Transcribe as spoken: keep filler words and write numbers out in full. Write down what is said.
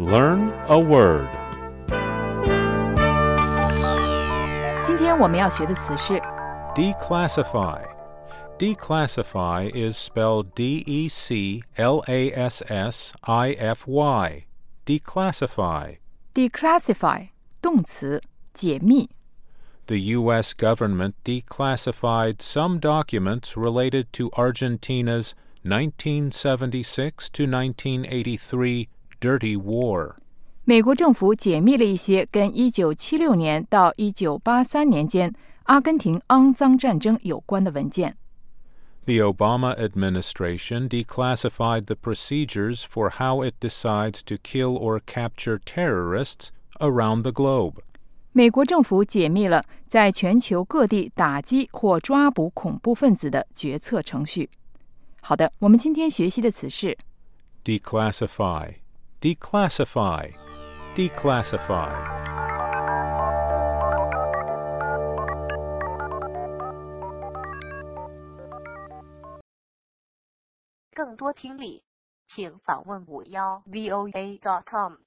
Learn a word. 今天我们要学的词是 Declassify. Declassify is spelled D E C L A S S I F Y. Declassify. declassify 动词解密。 The U S government declassified some documents related to Argentina's nineteen seventy-six to nineteen eighty-three Dirty War. 美国政府解密了一些跟一九七六年到一九八三年间阿根廷肮脏战争有关的文件。 The Obama administration declassified the procedures for how it decides to kill or capture terrorists around the globe. 美国政府解密了在全球各地打击或抓捕恐怖分子的决策程序。好的，我们今天学习的词是 Declassify. Declassify. Declassify. 更多听力，请访问五幺 V O A dot com。